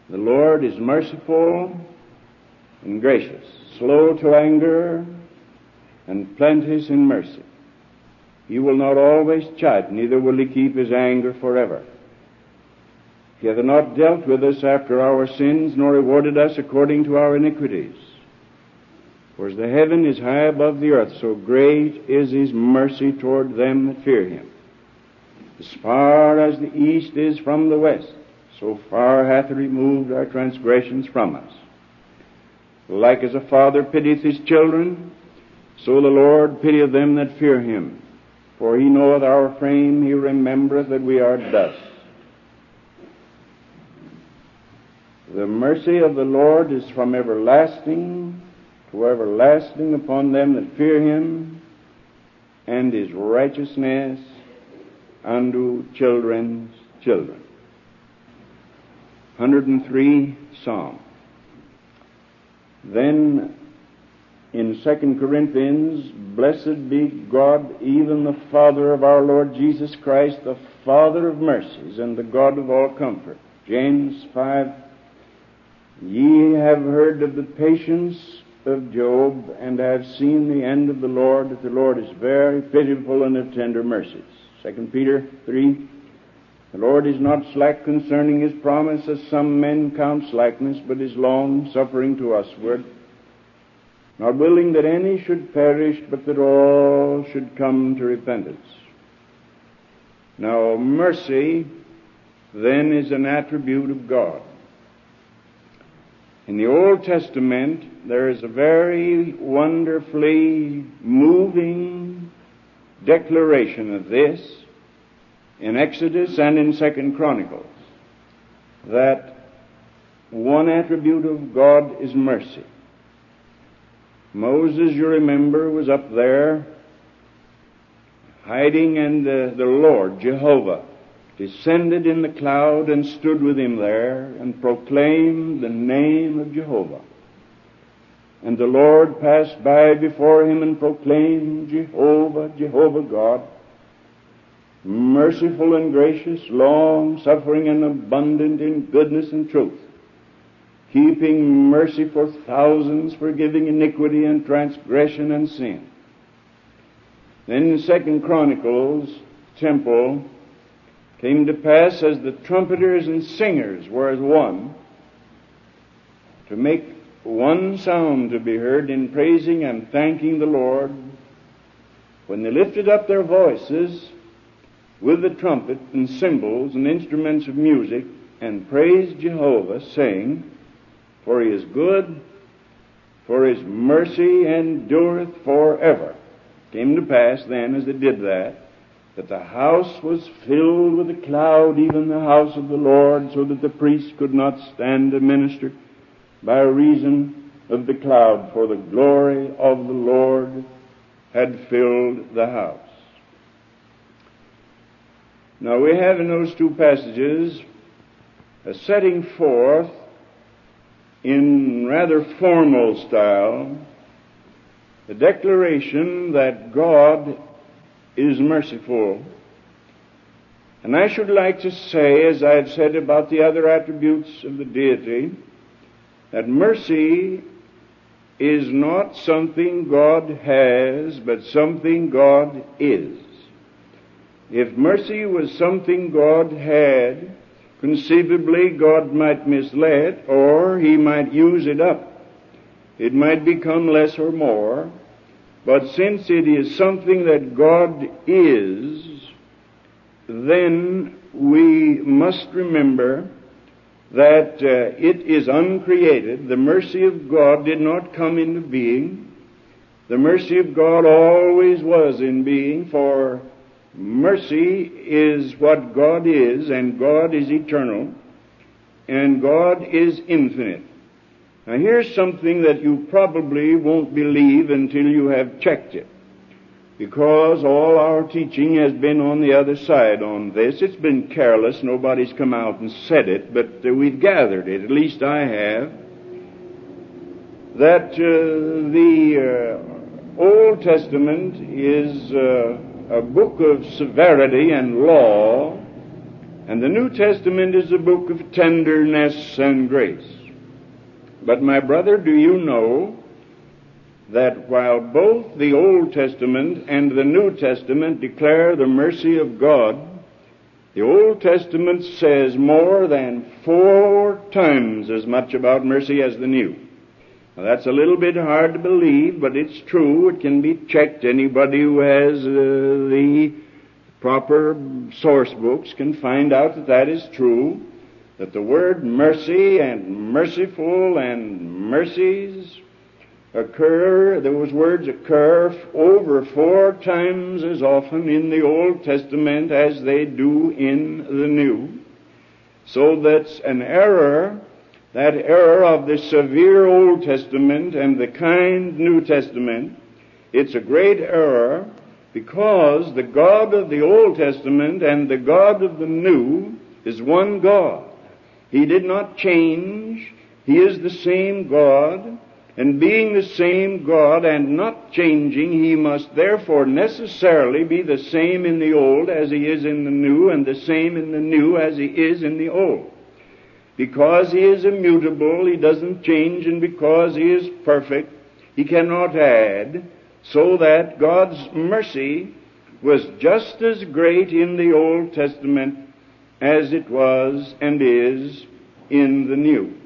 The Lord is merciful and gracious, slow to anger, and plenteous in mercy. He will not always chide, neither will he keep his anger forever. He hath not dealt with us after our sins, nor rewarded us according to our iniquities. For as the heaven is high above the earth, so great is his mercy toward them that fear him. As far as the east is from the west, so far hath he removed our transgressions from us. Like as a father pitieth his children, so the Lord pitieth them that fear him. For he knoweth our frame, he remembereth that we are dust. The mercy of the Lord is from everlasting to everlasting upon them that fear him, and his righteousness unto children's children. 103 Psalm. Then in 2 Corinthians, blessed be God, even the Father of our Lord Jesus Christ, the Father of mercies and the God of all comfort. James 5, ye have heard of the patience of Job, and have seen the end of the Lord, that the Lord is very pitiful and of tender mercies. 2 Peter 3, the Lord is not slack concerning his promise, as some men count slackness, but is long-suffering to usward, not willing that any should perish, but that all should come to repentance. Now, mercy, then, is an attribute of God. In the Old Testament, there is a very wonderfully moving declaration of this in Exodus and in 2 Chronicles, that one attribute of God is mercy. Moses, you remember, was up there hiding, and the Lord, Jehovah, descended in the cloud and stood with him there and proclaimed the name of Jehovah. And the Lord passed by before him and proclaimed, Jehovah, Jehovah God, merciful and gracious, long-suffering and abundant in goodness and truth, keeping mercy for thousands, forgiving iniquity and transgression and sin. Then in 2 Chronicles, temple came to pass as the trumpeters and singers were as one, to make one sound to be heard in praising and thanking the Lord, when they lifted up their voices with the trumpet and cymbals and instruments of music, and praised Jehovah, saying, for he is good, for his mercy endureth forever. Came to pass then, as they did that the house was filled with a cloud, even the house of the Lord, so that the priests could not stand to minister by reason of the cloud, for the glory of the Lord had filled the house. Now we have in those two passages a setting forth in rather formal style the declaration that God is merciful. And I should like to say, as I've said about the other attributes of the deity, that mercy is not something God has, but something God is. If mercy was something God had, conceivably God might mislead, or he might use it up. It might become less or more. But since it is something that God is, then we must remember that it is uncreated. The mercy of God did not come into being. The mercy of God always was in being, for mercy is what God is, and God is eternal, and God is infinite. Now here's something that you probably won't believe until you have checked it, because all our teaching has been on the other side on this. It's been careless. Nobody's come out and said it, but we've gathered it. At least I have. That the Old Testament is a book of severity and law, And the New Testament is a book of tenderness and grace. But my brother, do you know that while both the Old Testament and the New Testament declare the mercy of God, the Old Testament says more than 4 times as much about mercy as the New. Now, that's a little bit hard to believe, but it's true. It can be checked. Anybody who has the proper source books can find out that that is true, that the word mercy and merciful and mercies occur, those words occur over 4 times as often in the Old Testament as they do in the New. So that's an error, that error of the severe Old Testament and the kind New Testament. It's a great error because the God of the Old Testament and the God of the New is one God. He did not change. He is the same God. And being the same God and not changing, He must therefore necessarily be the same in the Old as He is in the New, and the same in the New as He is in the Old. Because He is immutable, He doesn't change, and because He is perfect, He cannot add, so that God's mercy was just as great in the Old Testament as it was and is in the New.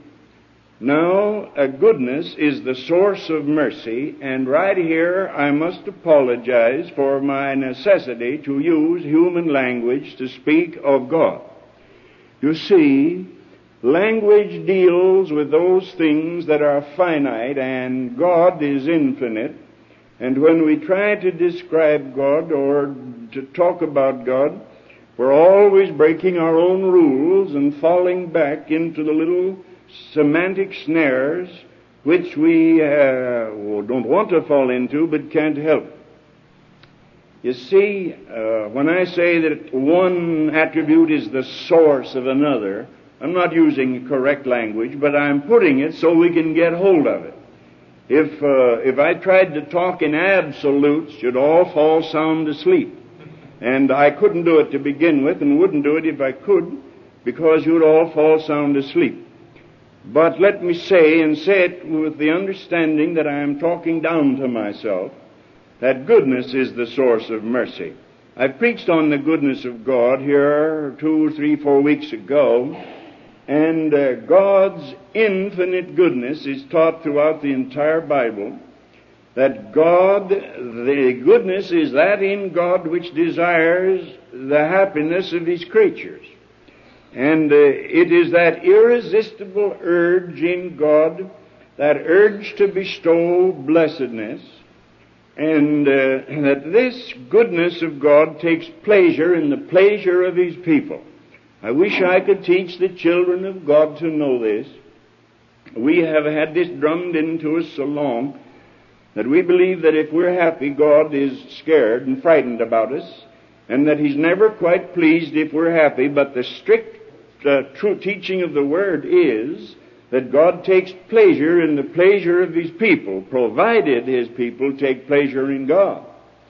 Now, goodness is the source of mercy, and right here I must apologize for my necessity to use human language to speak of God. You see, language deals with those things that are finite, and God is infinite, and when we try to describe God or to talk about God, we're always breaking our own rules and falling back into the little semantic snares which we don't want to fall into but can't help. You see, when I say that one attribute is the source of another, I'm not using correct language, but I'm putting it so we can get hold of it. If I tried to talk in absolutes, you'd all fall sound asleep. And I couldn't do it to begin with, and wouldn't do it if I could, because you'd all fall sound asleep. But let me say, and say it with the understanding that I am talking down to myself, that goodness is the source of mercy. I preached on the goodness of God here 2, 3, 4 weeks ago, and God's infinite goodness is taught throughout the entire Bible, that God, the goodness is that in God which desires the happiness of His creatures. And it is that irresistible urge in God, that urge to bestow blessedness, and that this goodness of God takes pleasure in the pleasure of His people. I wish I could teach the children of God to know this. We have had this drummed into us so long that we believe that if we're happy, God is scared and frightened about us, and that He's never quite pleased if we're happy, but the strict true teaching of the Word is that God takes pleasure in the pleasure of His people, provided His people take pleasure in God,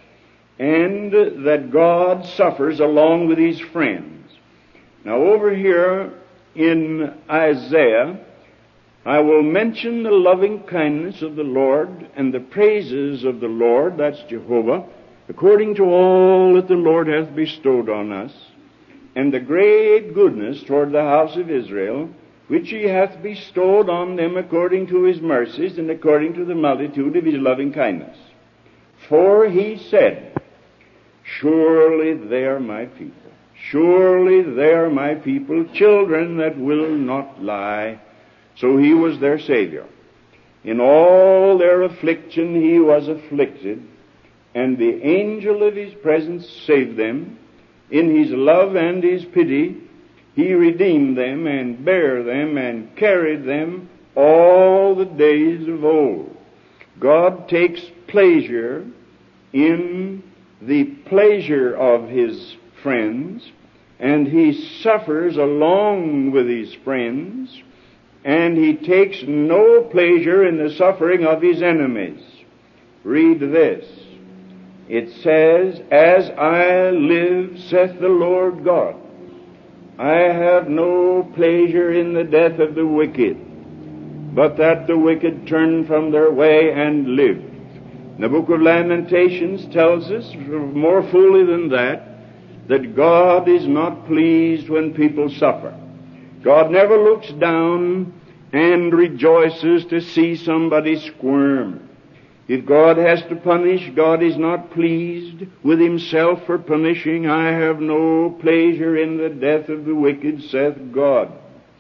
and that God suffers along with His friends. Now over here in Isaiah, I will mention the loving kindness of the Lord and the praises of the Lord, that's Jehovah, according to all that the Lord hath bestowed on us, and the great goodness toward the house of Israel, which He hath bestowed on them according to His mercies and according to the multitude of His loving kindness. For He said, surely they are my people. Surely they are my people, children that will not lie. So He was their Savior. In all their affliction He was afflicted, and the angel of His presence saved them. In His love and His pity He redeemed them and bare them and carried them all the days of old. God takes pleasure in the pleasure of His friends, and He suffers along with His friends, and He takes no pleasure in the suffering of His enemies. Read this. It says, as I live, saith the Lord God, I have no pleasure in the death of the wicked, but that the wicked turn from their way and live. The book of Lamentations tells us more fully than that God is not pleased when people suffer. God never looks down and rejoices to see somebody squirm. If God has to punish, God is not pleased with himself for punishing. I have no pleasure in the death of the wicked, saith God.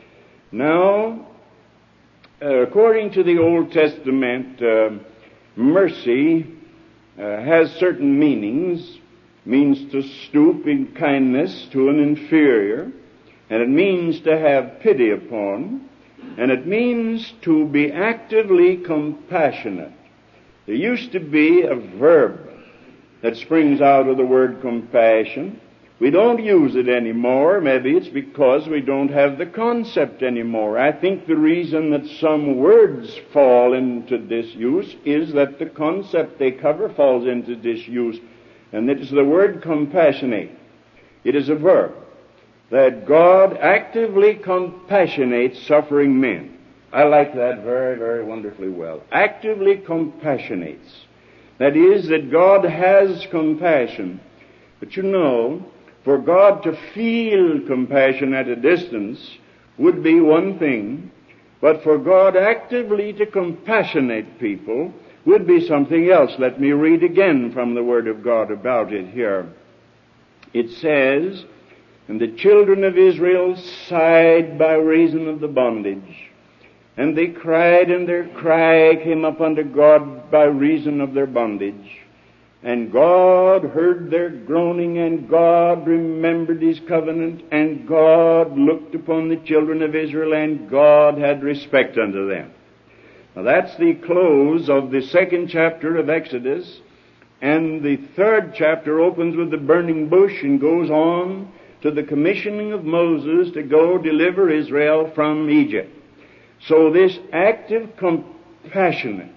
Now, according to the Old Testament, mercy has certain meanings. Means to stoop in kindness to an inferior, and it means to have pity upon, and it means to be actively compassionate. There used to be a verb that springs out of the word compassion. We don't use it anymore. Maybe it's because we don't have the concept anymore. I think the reason that some words fall into disuse is that the concept they cover falls into disuse. And it is the word compassionate. It is a verb that God actively compassionates suffering men. I like that very, very wonderfully well. Actively compassionates. That is, that God has compassion. But you know, for God to feel compassion at a distance would be one thing, but for God actively to compassionate people would be something else. Let me read again from the Word of God about it here. It says, "And the children of Israel sighed by reason of the bondage. And they cried, and their cry came up unto God by reason of their bondage. And God heard their groaning, and God remembered his covenant, and God looked upon the children of Israel, and God had respect unto them." Now that's the close of the 2nd chapter of Exodus, and the 3rd chapter opens with the burning bush and goes on to the commissioning of Moses to go deliver Israel from Egypt. So this active compassionate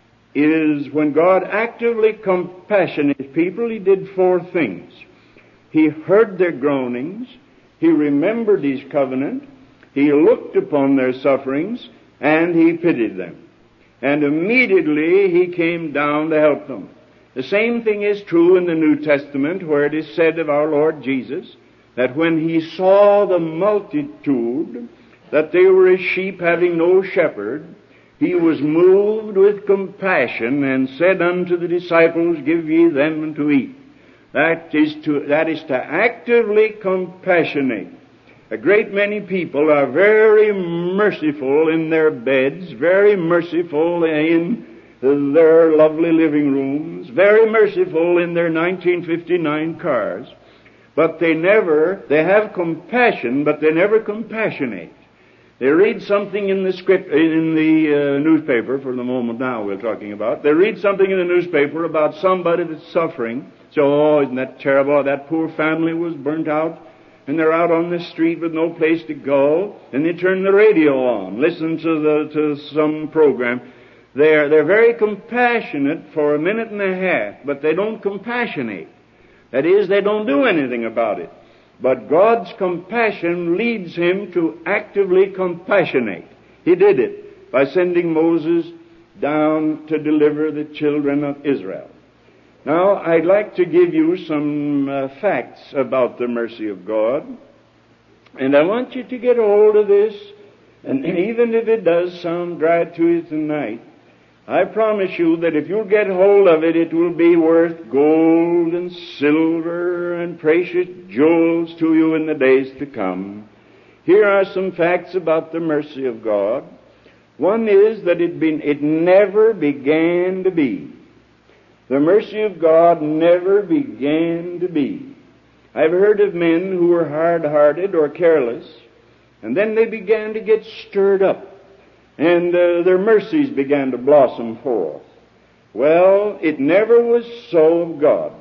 is when God actively compassionates people, he did 4 things. He heard their groanings, he remembered his covenant, he looked upon their sufferings, and he pitied them. And immediately he came down to help them. The same thing is true in the New Testament, where it is said of our Lord Jesus that when he saw the multitude, that they were as sheep having no shepherd, he was moved with compassion and said unto the disciples, "Give ye them to eat." That is to actively compassionate. A great many people are very merciful in their beds, very merciful in their lovely living rooms, very merciful in their 1959 cars, but they have compassion, but they never compassionate. They read something in the newspaper, for the moment now we're talking about. They read something in the newspaper about somebody that's suffering. So, "Oh, isn't that terrible? That poor family was burnt out, and they're out on the street with no place to go." And they turn the radio on, listen to some program. They're very compassionate for a minute and a half, but they don't compassionate. That is, they don't do anything about it. But God's compassion leads him to actively compassionate. He did it by sending Moses down to deliver the children of Israel. Now, I'd like to give you some facts about the mercy of God. And I want you to get a hold of this, and even if it does sound dry to you tonight, I promise you that if you'll get hold of it, it will be worth gold and silver and precious jewels to you in the days to come. Here are some facts about the mercy of God. One is that it never began to be. The mercy of God never began to be. I've heard of men who were hard-hearted or careless, and then they began to get stirred up, and their mercies began to blossom forth. Well, it never was so of God.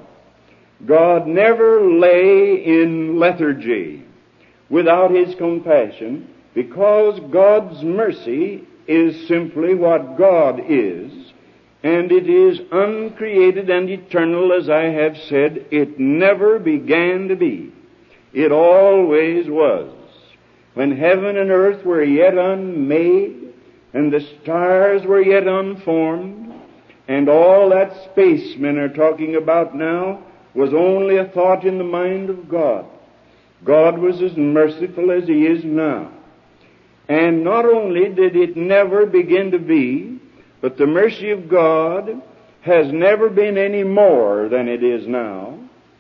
God never lay in lethargy without his compassion, because God's mercy is simply what God is, and it is uncreated and eternal, as I have said. It never began to be. It always was. When heaven and earth were yet unmade, and the stars were yet unformed, and all that spacemen are talking about now was only a thought in the mind of God. God was as merciful as He is now. And not only did it never begin to be, but the mercy of God has never been any more than it is now.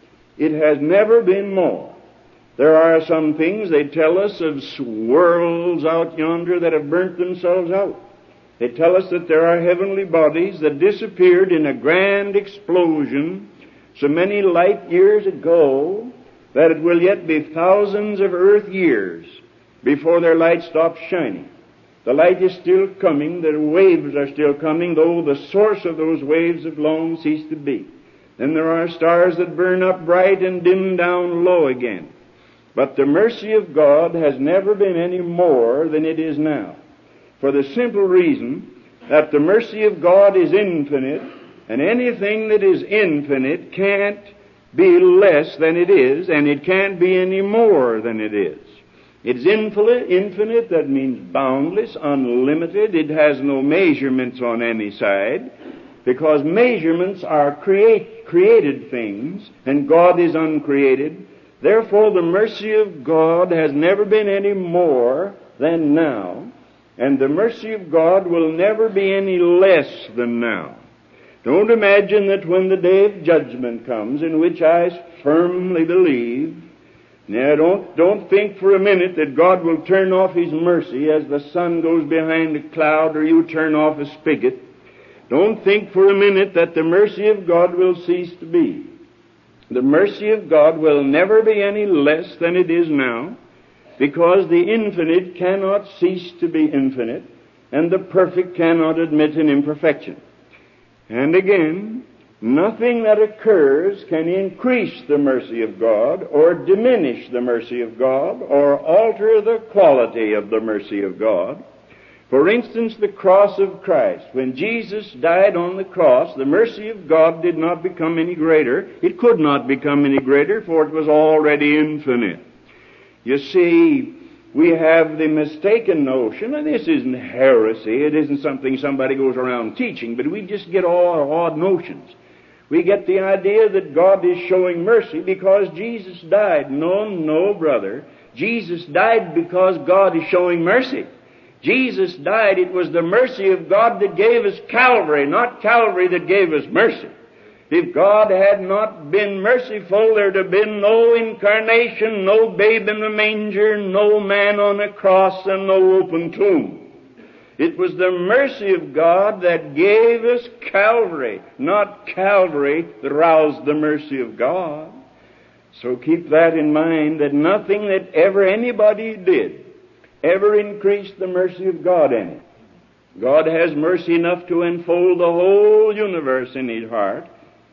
It has never been more. There are some things they tell us of worlds out yonder that have burnt themselves out. They tell us that there are heavenly bodies that disappeared in a grand explosion so many light years ago that it will yet be thousands of earth years before their light stops shining. The light is still coming, the waves are still coming, though the source of those waves have long ceased to be. Then there are stars that burn up bright and dim down low again. But the mercy of God has never been any more than it is now, for the simple reason that the mercy of God is infinite, and anything that is infinite can't be less than it is, and it can't be any more than it is. It's infinite, that means boundless, unlimited. It has no measurements on any side, because measurements are created things, and God is uncreated. Therefore, the mercy of God has never been any more than now, and the mercy of God will never be any less than now. Don't imagine that when the day of judgment comes, in which I firmly believe, now don't think for a minute that God will turn off His mercy as the sun goes behind a cloud or you turn off a spigot. Don't think for a minute that the mercy of God will cease to be. The mercy of God will never be any less than it is now, because the infinite cannot cease to be infinite, and the perfect cannot admit an imperfection. And again, nothing that occurs can increase the mercy of God, or diminish the mercy of God, or alter the quality of the mercy of God. For instance, the cross of Christ. When Jesus died on the cross, the mercy of God did not become any greater. It could not become any greater, for it was already infinite. You see, we have the mistaken notion, and this isn't heresy, it isn't something somebody goes around teaching, but we just get all odd notions. We get the idea that God is showing mercy because Jesus died. No, brother. Jesus died because God is showing mercy. Jesus died, it was the mercy of God that gave us Calvary, not Calvary that gave us mercy. If God had not been merciful, there'd have been no incarnation, no babe in the manger, no man on a cross, and no open tomb. It was the mercy of God that gave us Calvary, not Calvary that roused the mercy of God. So keep that in mind, that nothing that ever anybody did ever increased the mercy of God any. God has mercy enough to enfold the whole universe in His heart,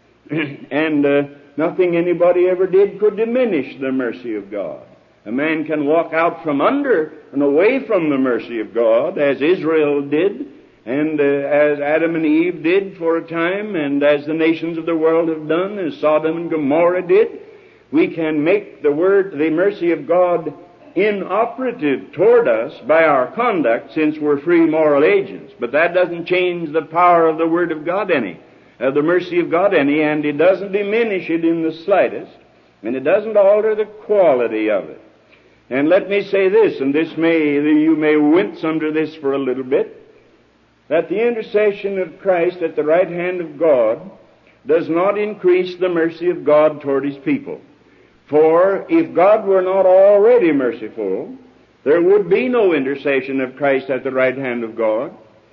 and nothing anybody ever did could diminish the mercy of God. A man can walk out from under and away from the mercy of God, as Israel did, and as Adam and Eve did for a time, and as the nations of the world have done, as Sodom and Gomorrah did. We can make the mercy of God inoperative toward us by our conduct, since we're free moral agents. But that doesn't change the power of the Word of God any, of the mercy of God any, and it doesn't diminish it in the slightest, and it doesn't alter the quality of it. And let me say this, and you may wince under this for a little bit, that the intercession of Christ at the right hand of God does not increase the mercy of God toward His people. For if God were not already merciful, there would be no intercession of Christ at the right hand of God.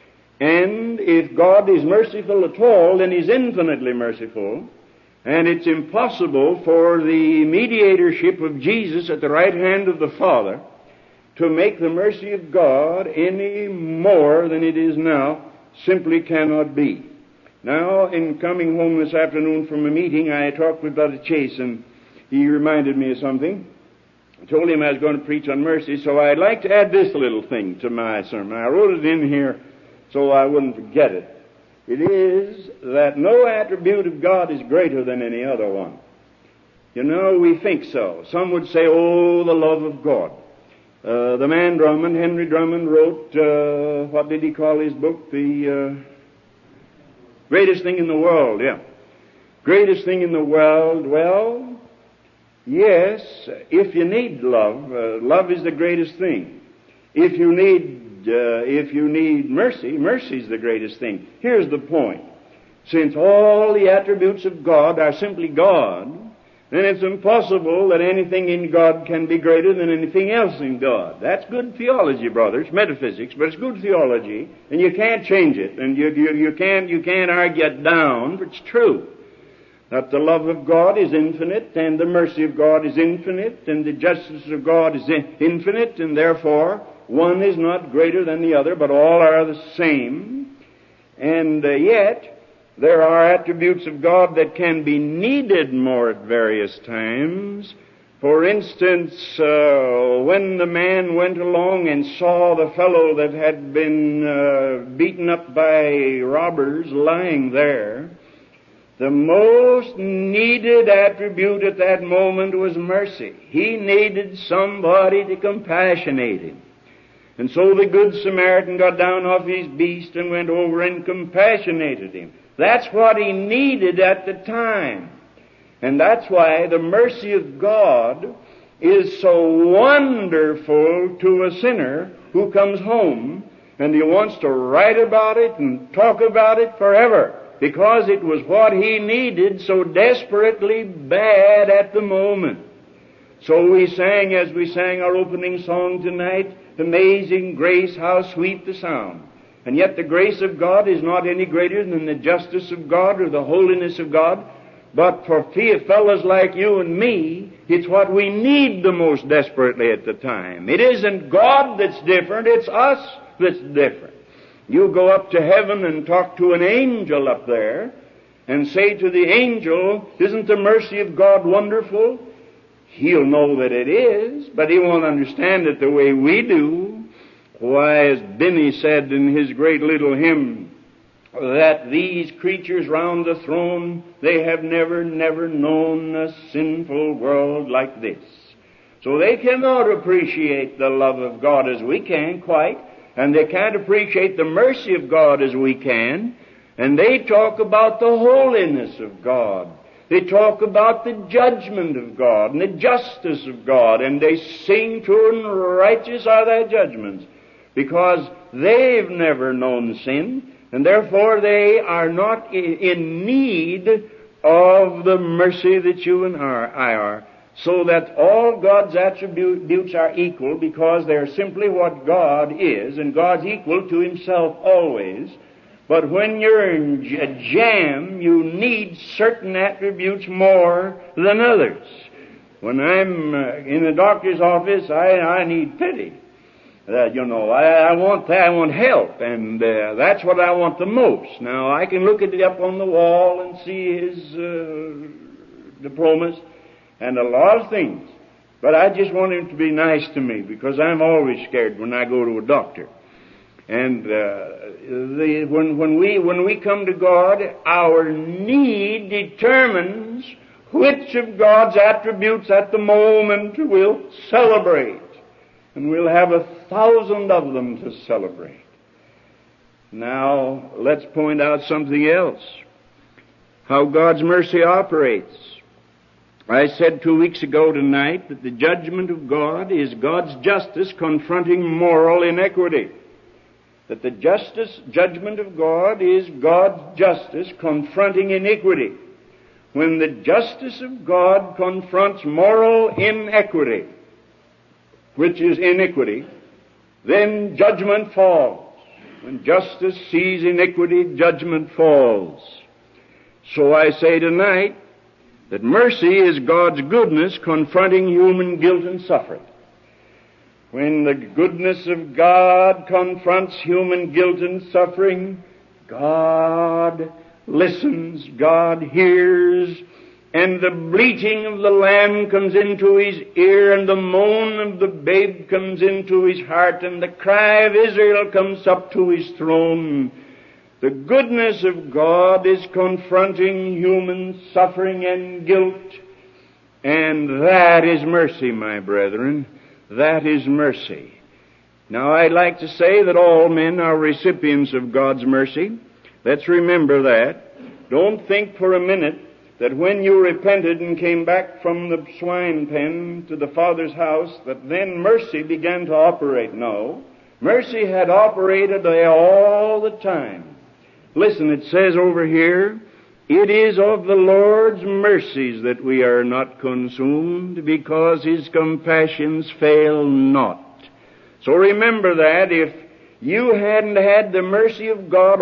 And if God is merciful at all, then He's infinitely merciful. And it's impossible for the mediatorship of Jesus at the right hand of the Father to make the mercy of God any more than it is now. Simply cannot be. Now, in coming home this afternoon from a meeting, I talked with Brother Chase, and he reminded me of something. I told him I was going to preach on mercy, so I'd like to add this little thing to my sermon. I wrote it in here so I wouldn't forget it. It is that no attribute of God is greater than any other one. You know, we think so. Some would say, oh, the love of God. The man Drummond, Henry Drummond, wrote, what did he call his book? The Greatest Thing in the World, yeah. Greatest Thing in the World. Well, yes, if you need love, love is the greatest thing. If you need mercy, mercy is the greatest thing. Here's the point. Since all the attributes of God are simply God, then it's impossible that anything in God can be greater than anything else in God. That's good theology, brothers, metaphysics, but it's good theology, and you can't change it, and you can't argue it down, but it's true. That the love of God is infinite, and the mercy of God is infinite, and the justice of God is infinite, and therefore one is not greater than the other, but all are the same. And yet, there are attributes of God that can be needed more at various times. For instance, when the man went along and saw the fellow that had been beaten up by robbers lying there, the most needed attribute at that moment was mercy. He needed somebody to compassionate him. And so the Good Samaritan got down off his beast and went over and compassionated him. That's what he needed at the time. And that's why the mercy of God is so wonderful to a sinner who comes home and he wants to write about it and talk about it forever, because it was what he needed so desperately bad at the moment. So we sang, as we sang our opening song tonight, Amazing Grace, how sweet the sound. And yet the grace of God is not any greater than the justice of God or the holiness of God. But for fellows like you and me, it's what we need the most desperately at the time. It isn't God that's different, it's us that's different. You go up to heaven and talk to an angel up there and say to the angel, isn't the mercy of God wonderful? He'll know that it is, but he won't understand it the way we do. Why, as Binney said in his great little hymn, that these creatures round the throne, they have never known a sinful world like this. So they cannot appreciate the love of God as we can, quite, and they can't appreciate the mercy of God as we can, and they talk about the holiness of God. They talk about the judgment of God and the justice of God, and they sing, true and righteous are thy judgments, because they've never known sin, and therefore they are not in need of the mercy that you and I are, so that all God's attributes are equal, because they're simply what God is, and God's equal to himself always. But when you're in a jam, you need certain attributes more than others. When I'm in the doctor's office, I need pity. I want that. I want help, and that's what I want the most. Now, I can look at it up on the wall and see his diplomas and a lot of things, but I just want him to be nice to me, because I'm always scared when I go to a doctor. And when we come to God, our need determines which of God's attributes at the moment we'll celebrate. And we'll have 1,000 of them to celebrate. Now, let's point out something else. How God's mercy operates. I said 2 weeks ago tonight that the judgment of God is God's justice confronting moral inequity. That the judgment of God is God's justice confronting iniquity. When the justice of God confronts moral inequity, which is iniquity, then judgment falls. When justice sees iniquity, judgment falls. So I say tonight that mercy is God's goodness confronting human guilt and suffering. When the goodness of God confronts human guilt and suffering, God listens, God hears, and the bleating of the lamb comes into his ear, and the moan of the babe comes into his heart, and the cry of Israel comes up to his throne. The goodness of God is confronting human suffering and guilt, And that is mercy, my brethren. That is mercy. Now, I'd like to say that all men are recipients of God's mercy. Let's remember that. Don't think for a minute that when you repented and came back from the swine pen to the Father's house, that then mercy began to operate. No. Mercy had operated there all the time. Listen, it says over here, it is of the Lord's mercies that we are not consumed, because His compassions fail not. So remember that. If you hadn't had the mercy of God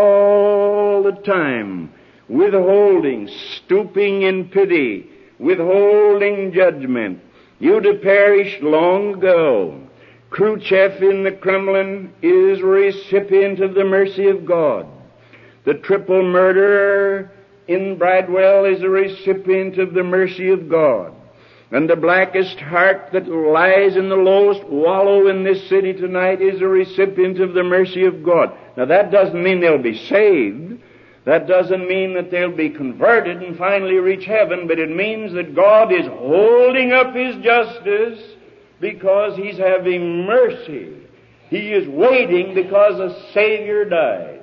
all the time, withholding, stooping in pity, withholding judgment, you'd have perished long ago. Khrushchev in the Kremlin is a recipient of the mercy of God. The triple murderer in Bradwell is a recipient of the mercy of God. And the blackest heart that lies in the lowest wallow in this city tonight is a recipient of the mercy of God. Now, that doesn't mean they'll be saved. That doesn't mean that they'll be converted and finally reach heaven, but it means that God is holding up His justice because He's having mercy. He is waiting because a Savior died.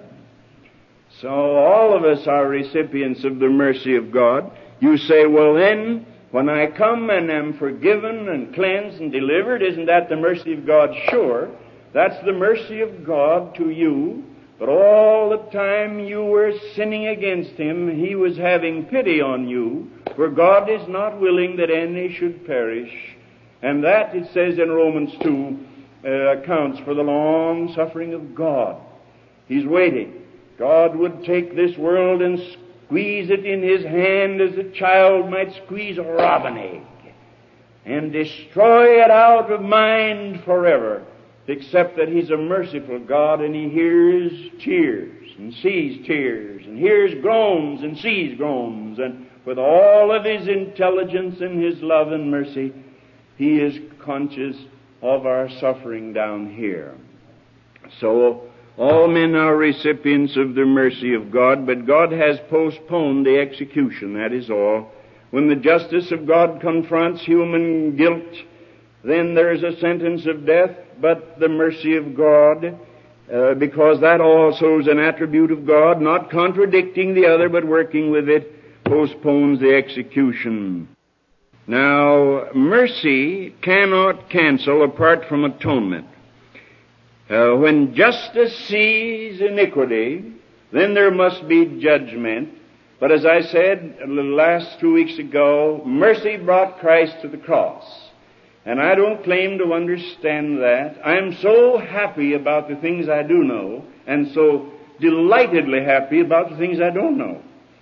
So all of us are recipients of the mercy of God. You say, well then, when I come and am forgiven and cleansed and delivered, isn't that the mercy of God? Sure, that's the mercy of God to you. But all the time you were sinning against Him, He was having pity on you, for God is not willing that any should perish. And that, it says in Romans 2, accounts for the long suffering of God. He's waiting. God would take this world and squeeze it in His hand as a child might squeeze a robin egg, and destroy it out of mind forever, except that He's a merciful God, and He hears tears and sees tears, and hears groans and sees groans, and with all of His intelligence and His love and mercy, He is conscious of our suffering down here. So, all men are recipients of the mercy of God, but God has postponed the execution, that is all. When the justice of God confronts human guilt, then there is a sentence of death, but the mercy of God, because that also is an attribute of God, not contradicting the other, but working with it, postpones the execution. Now, mercy cannot cancel apart from atonement. When justice sees iniquity, then there must be judgment. But as I said the last 2 weeks ago, mercy brought Christ to the cross. And I don't claim to understand that. I am so happy about the things I do know, and so delightedly happy about the things I don't know.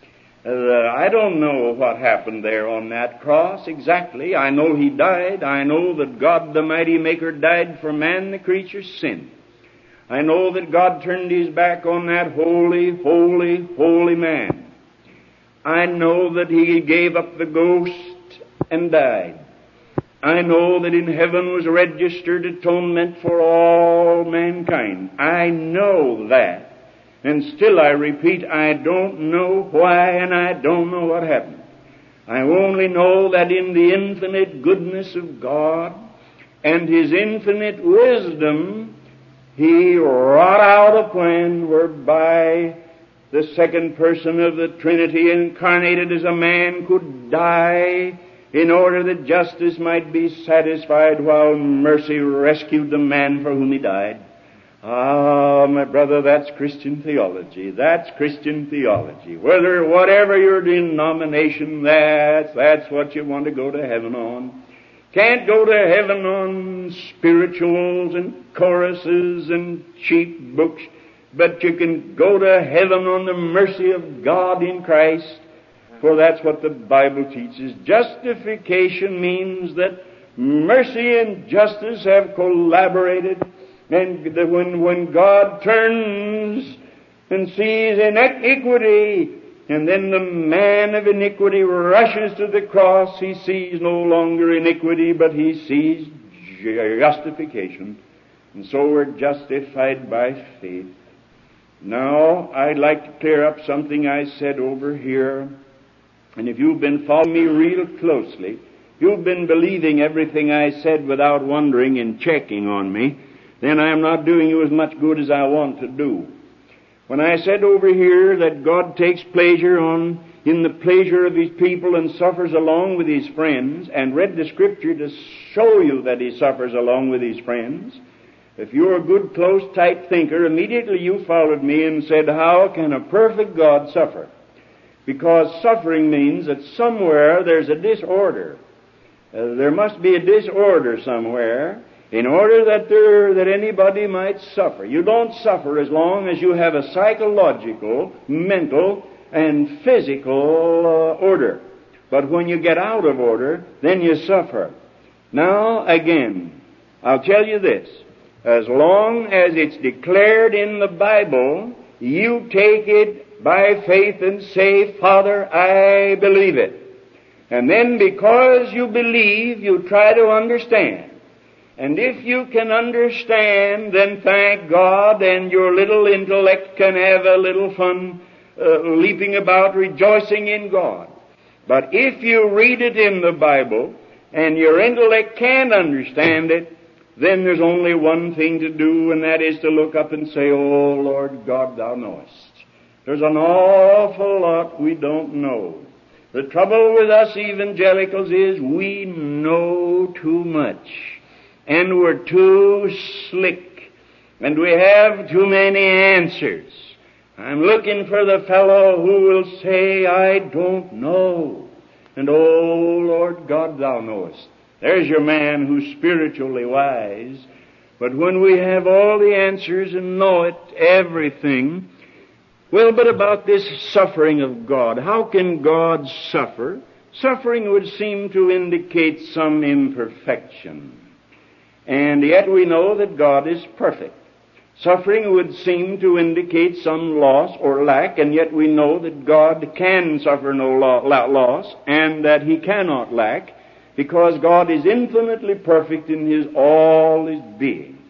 I don't know what happened there on that cross exactly. I know He died. I know that God the mighty Maker died for man, the creature's sin. I know that God turned His back on that holy, holy, holy man. I know that He gave up the ghost and died. I know that in heaven was registered atonement for all mankind. I know that. And still I repeat, I don't know why and I don't know what happened. I only know that in the infinite goodness of God and His infinite wisdom, He wrought out a plan whereby the second person of the Trinity, incarnated as a man, could die in order that justice might be satisfied while mercy rescued the man for whom He died. Ah, my brother, that's Christian theology. That's Christian theology. Whatever your denomination, that's what you want to go to heaven on. Can't go to heaven on spirituals and choruses and cheap books, but you can go to heaven on the mercy of God in Christ, for that's what the Bible teaches. Justification means that mercy and justice have collaborated, and when God turns and sees iniquity, and then the man of iniquity rushes to the cross, he sees no longer iniquity, but he sees justification. And so we're justified by faith. Now, I'd like to clear up something I said over here. And if you've been following me real closely, you've been believing everything I said without wondering and checking on me, then I am not doing you as much good as I want to do. When I said over here that God takes pleasure in the pleasure of His people and suffers along with His friends, and read the Scripture to show you that He suffers along with His friends, if you're a good, close, tight thinker, immediately you followed me and said, how can a perfect God suffer? Because suffering means that somewhere there's a disorder. There must be a disorder somewhere in order that anybody might suffer. You don't suffer as long as you have a psychological, mental, and physical order. But when you get out of order, then you suffer. Now, again, I'll tell you this. As long as it's declared in the Bible, you take it by faith and say, Father, I believe it. And then because you believe, you try to understand. And if you can understand, then thank God, and your little intellect can have a little fun leaping about, rejoicing in God. But if you read it in the Bible, and your intellect can't understand it, then there's only one thing to do, and that is to look up and say, Oh, Lord God, Thou knowest. There's an awful lot we don't know. The trouble with us evangelicals is we know too much, and we're too slick, and we have too many answers. I'm looking for the fellow who will say, I don't know. And, oh, Lord God, Thou knowest. There's your man who's spiritually wise. But when we have all the answers and know it, everything, well, but about this suffering of God, how can God suffer? Suffering would seem to indicate some imperfection. And yet we know that God is perfect. Suffering would seem to indicate some loss or lack, and yet we know that God can suffer no loss, and that He cannot lack, because God is infinitely perfect in all His being.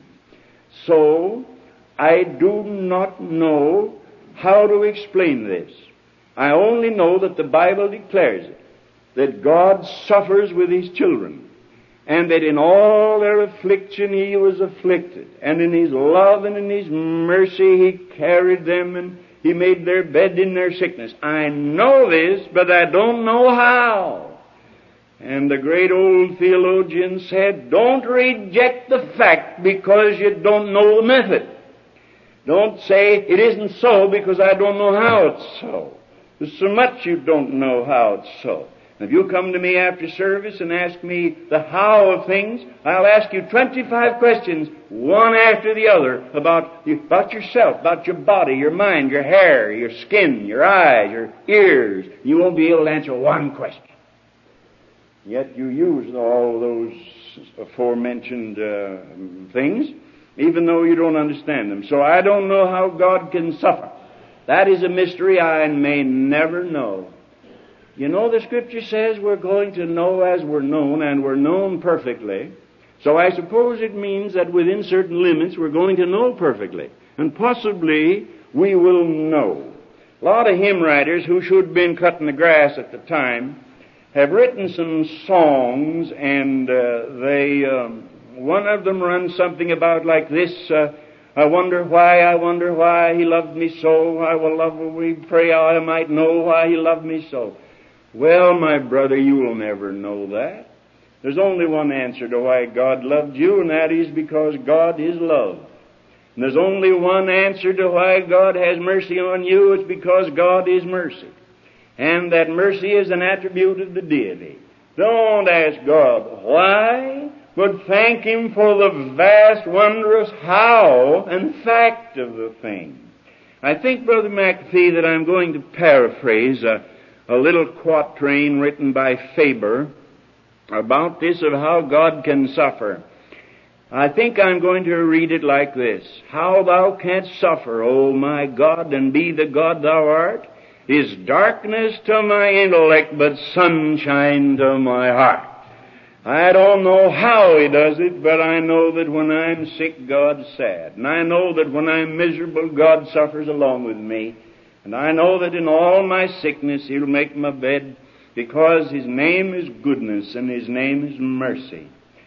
So, I do not know how to explain this. I only know that the Bible declares it, that God suffers with His children, and that in all their affliction He was afflicted, and in His love and in His mercy He carried them, and He made their bed in their sickness. I know this, but I don't know how. And the great old theologian said, don't reject the fact because you don't know the method. Don't say, it isn't so because I don't know how it's so. There's so much you don't know how it's so. If you come to me after service and ask me the how of things, I'll ask you 25 questions, one after the other, about yourself, about your body, your mind, your hair, your skin, your eyes, your ears. You won't be able to answer one question. Yet you use all those aforementioned things, even though you don't understand them. So I don't know how God can suffer. That is a mystery I may never know. You know, the Scripture says we're going to know as we're known, and we're known perfectly. So I suppose it means that within certain limits we're going to know perfectly. And possibly we will know. A lot of hymn writers who should have been cutting the grass at the time have written some songs, and one of them runs something about like this, I wonder why He loved me so, we pray I might know why He loved me so. Well, my brother, you will never know that. There's only one answer to why God loved you, and that is because God is love. And there's only one answer to why God has mercy on you, it's because God is mercy. And that mercy is an attribute of the deity. Don't ask God why, but thank Him for the vast, wondrous how and fact of the thing. I think, Brother McAfee, that I'm going to paraphrase a little quatrain written by Faber about this of how God can suffer. I think I'm going to read it like this. How thou canst suffer, O my God, and be the God thou art, is darkness to my intellect, but sunshine to my heart. I don't know how He does it, but I know that when I'm sick, God's sad. And I know that when I'm miserable, God suffers along with me. And I know that in all my sickness, He'll make my bed because His name is goodness and His name is mercy.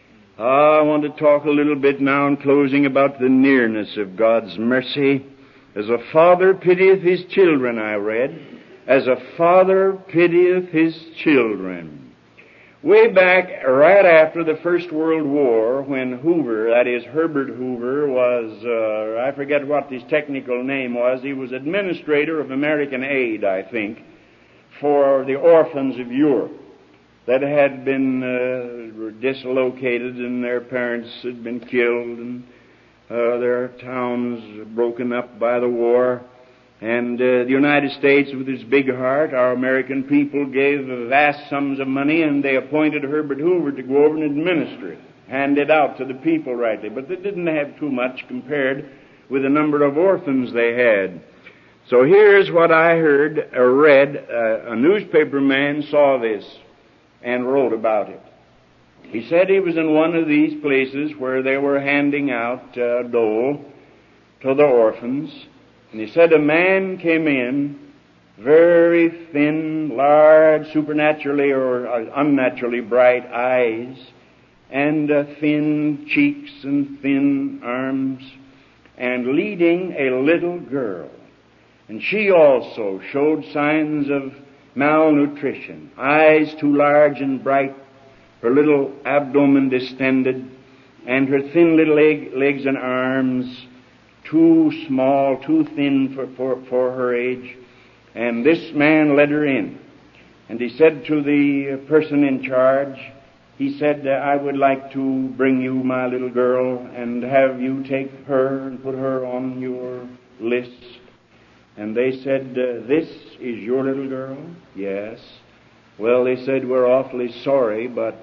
I want to talk a little bit now in closing about the nearness of God's mercy. As a father pitieth his children, I read, as a father pitieth his children. Way back, right after the First World War, when Hoover, that is Herbert Hoover, was, I forget what his technical name was, he was administrator of American aid, I think, for the orphans of Europe that had been dislocated and their parents had been killed and their towns broken up by the war. And the United States, with its big heart, our American people gave vast sums of money, and they appointed Herbert Hoover to go over and administer it, hand it out to the people rightly. But they didn't have too much compared with the number of orphans they had. So here's what I heard or read. A newspaper man saw this and wrote about it. He said he was in one of these places where they were handing out dole to the orphans. And he said a man came in, very thin, large, supernaturally or unnaturally bright eyes, and thin cheeks and thin arms, and leading a little girl. And she also showed signs of malnutrition, eyes too large and bright, her little abdomen distended, and her thin little legs and arms too small, too thin for her age. And this man led her in. And he said to the person in charge, he said, I would like to bring you my little girl and have you take her and put her on your list. And they said, this is your little girl? Yes. Well, they said, we're awfully sorry, but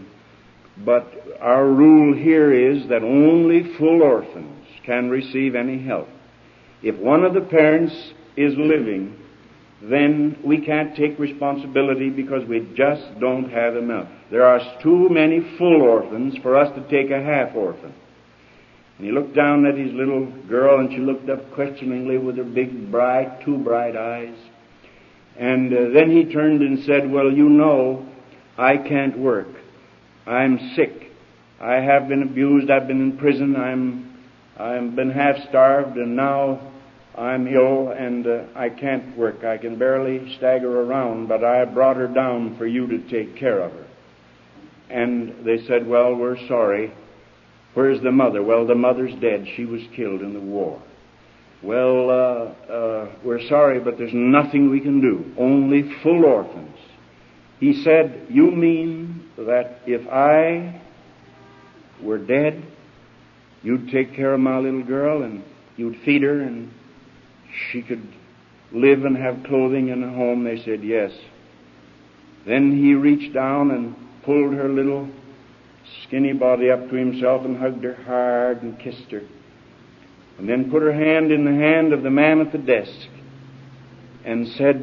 our rule here is that only full orphans can receive any help. If one of the parents is living, then we can't take responsibility because we just don't have enough. There are too many full orphans for us to take a half orphan. And he looked down at his little girl, and she looked up questioningly with her big, bright, too bright eyes. And then he turned and said, well, you know, I can't work. I'm sick. I have been abused. I've been in prison. I've been half-starved, and now I'm ill, and I can't work. I can barely stagger around, but I brought her down for you to take care of her. And they said, well, we're sorry. Where's the mother? Well, the mother's dead. She was killed in the war. Well, we're sorry, but there's nothing we can do. Only full orphans. He said, you mean that if I were dead, you'd take care of my little girl and you'd feed her and she could live and have clothing and a home? They said, yes. Then he reached down and pulled her little skinny body up to himself and hugged her hard and kissed her. And then put her hand in the hand of the man at the desk and said,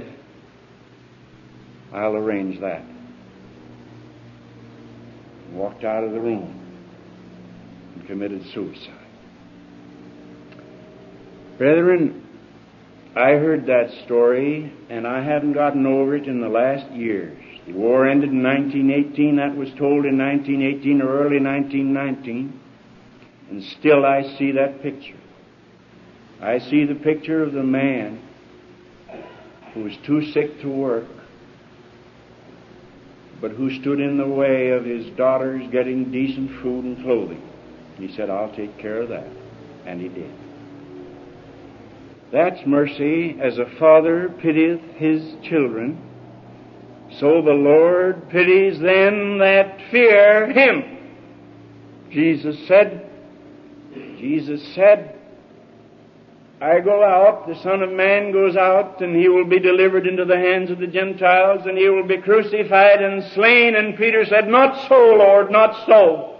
I'll arrange that. Walked out of the room and committed suicide. Brethren, I heard that story, and I haven't gotten over it in the last years. The war ended in 1918. That was told in 1918 or early 1919. And still I see that picture. I see the picture of the man who was too sick to work, but who stood in the way of his daughters getting decent food and clothing. He said, I'll take care of that. And he did. That's mercy. As a father pitieth his children, so the Lord pities them that fear him. Jesus said, I go out, the Son of Man goes out, and he will be delivered into the hands of the Gentiles, and he will be crucified and slain. And Peter said, not so, Lord, not so.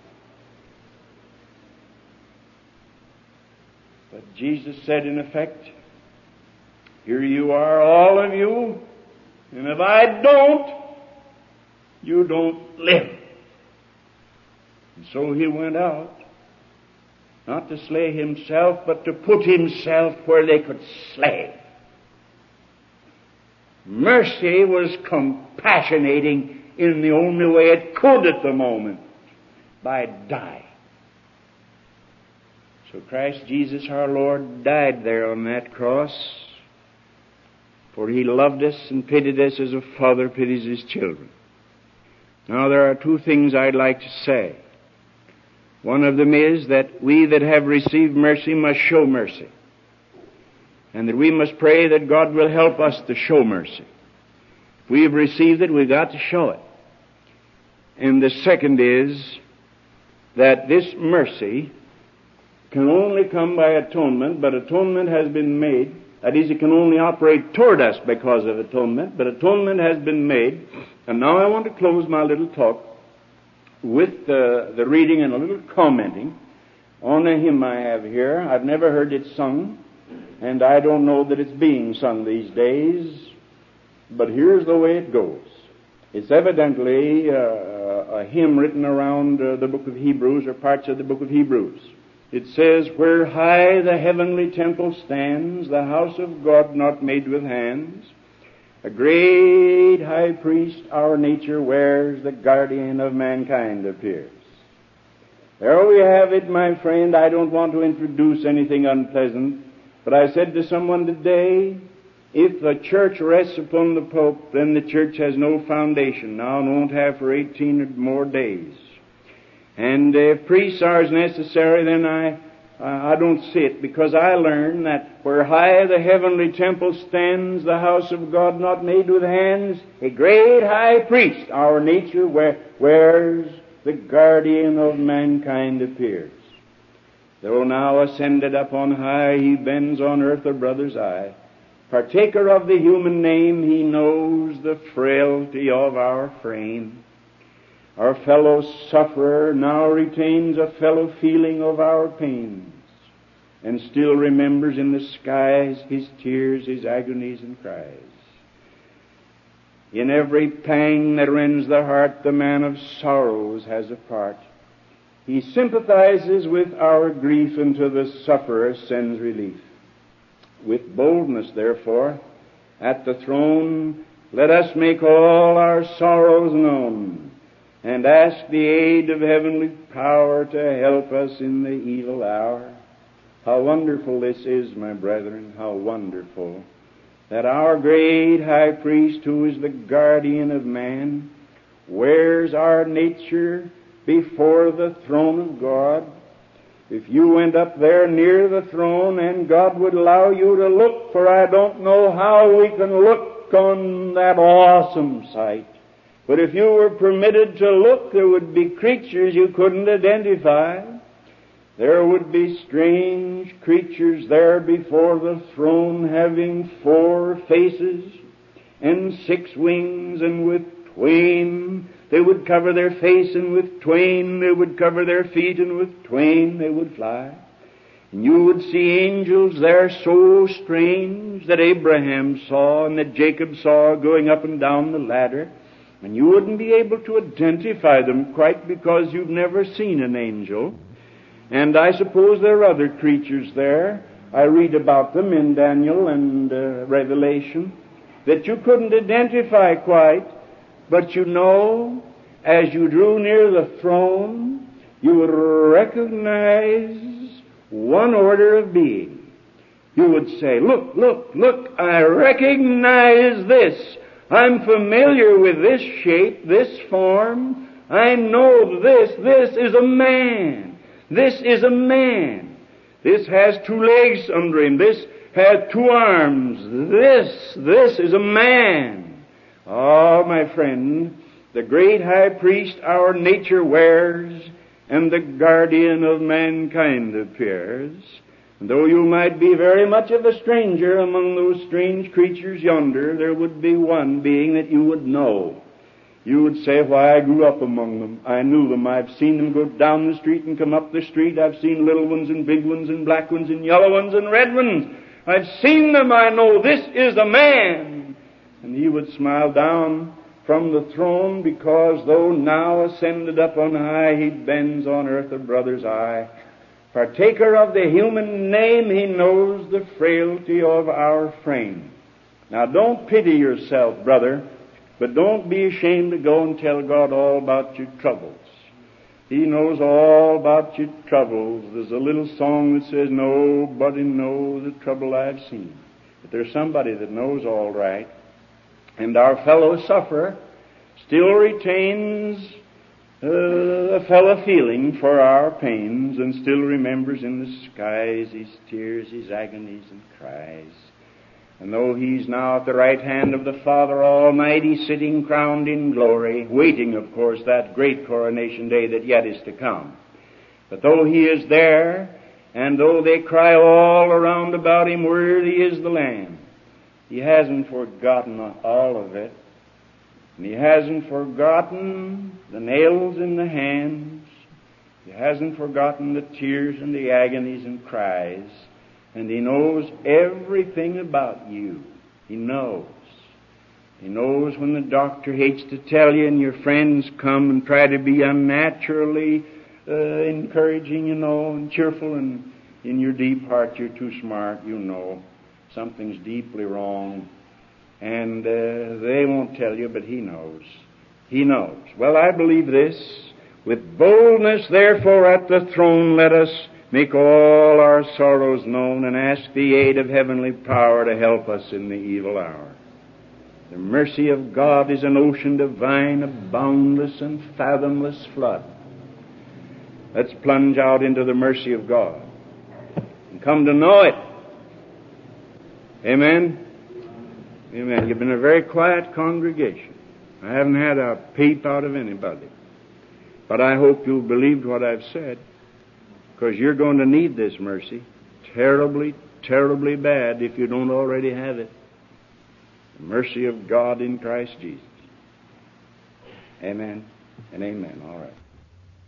But Jesus said, in effect, here you are, all of you, and if I don't, you don't live. And so he went out, not to slay himself, but to put himself where they could slay. Mercy was compassionating in the only way it could at the moment, by dying. So Christ Jesus our Lord died there on that cross, for He loved us and pitied us as a father pities his children. Now there are two things I'd like to say. One of them is that we that have received mercy must show mercy, and that we must pray that God will help us to show mercy. If we have received it, we've got to show it. And the second is that this mercy can only come by atonement, but atonement has been made. That is, it can only operate toward us because of atonement, but atonement has been made. And now I want to close my little talk with the reading and a little commenting on a hymn I have here. I've never heard it sung, and I don't know that it's being sung these days, but here's the way it goes. It's evidently a hymn written around the book of Hebrews, or parts of the book of Hebrews. It says, "Where high the heavenly temple stands, the house of God not made with hands, a great high priest our nature wears, the guardian of mankind appears." There we have it, my friend. I don't want to introduce anything unpleasant, but I said to someone today, if the church rests upon the Pope, then the church has no foundation now and won't have for 18 or more days. And if priests are as necessary, then I don't see it, because I learn that where high the heavenly temple stands, the house of God not made with hands, a great high priest our nature wears, the guardian of mankind appears. Though now ascended up on high, He bends on earth a brother's eye. Partaker of the human name, He knows the frailty of our frame. Our fellow sufferer now retains a fellow feeling of our pains, and still remembers in the skies His tears, His agonies and cries. In every pang that rends the heart, the man of sorrows has a part. He sympathizes with our grief, and to the sufferer sends relief. With boldness, therefore, at the throne, let us make all our sorrows known, and ask the aid of heavenly power to help us in the evil hour. How wonderful this is, my brethren, how wonderful, that our great high priest, who is the guardian of man, wears our nature before the throne of God. If you went up there near the throne, and God would allow you to look, for I don't know how we can look on that awesome sight, but if you were permitted to look, there would be creatures you couldn't identify. There would be strange creatures there before the throne, having 4 faces and 6 wings, and with twain they would cover their face, and with twain they would cover their feet, and with twain they would fly. And you would see angels there so strange that Abraham saw and that Jacob saw going up and down the ladder. And you wouldn't be able to identify them quite, because you've never seen an angel. And I suppose there are other creatures there. I read about them in Daniel and Revelation that you couldn't identify quite. But you know, as you drew near the throne, you would recognize one order of being. You would say, look, look, look, I recognize this. I'm familiar with this shape, this form. I know this. This is a man. This is a man. This has 2 legs under him. This has 2 arms. This is a man. Oh, my friend, the great high priest our nature wears, and the guardian of mankind appears. And though you might be very much of a stranger among those strange creatures yonder, there would be one being that you would know. You would say, why, I grew up among them. I knew them. I've seen them go down the street and come up the street. I've seen little ones and big ones and black ones and yellow ones and red ones. I've seen them. I know this is a man. And he would smile down from the throne, because though now ascended up on high, He bends on earth a brother's eye. Partaker of the human name, He knows the frailty of our frame. Now don't pity yourself, brother, but don't be ashamed to go and tell God all about your troubles. He knows all about your troubles. There's a little song that says, nobody knows the trouble I've seen. But there's somebody that knows all right. And our fellow sufferer still retains a fellow feeling for our pains and still remembers in the skies his tears, his agonies and cries. And though he's now at the right hand of the Father Almighty, sitting crowned in glory, waiting, of course, that great coronation day that yet is to come. But though he is there, and though they cry all around about him, worthy is the Lamb, he hasn't forgotten all of it. And he hasn't forgotten the nails in the hands. He hasn't forgotten the tears and the agonies and cries. And he knows everything about you. He knows. He knows when the doctor hates to tell you and your friends come and try to be unnaturally encouraging, and cheerful, and in your deep heart you're too smart, something's deeply wrong. And they won't tell you, but he knows. He knows. Well, I believe this. With boldness, therefore, at the throne, let us make all our sorrows known and ask the aid of heavenly power to help us in the evil hour. The mercy of God is an ocean divine, a boundless and fathomless flood. Let's plunge out into the mercy of God and come to know it. Amen? Amen. You've been a very quiet congregation. I haven't had a peep out of anybody. But I hope you've believed what I've said, because you're going to need this mercy terribly, terribly bad if you don't already have it. The mercy of God in Christ Jesus. Amen and amen. All right.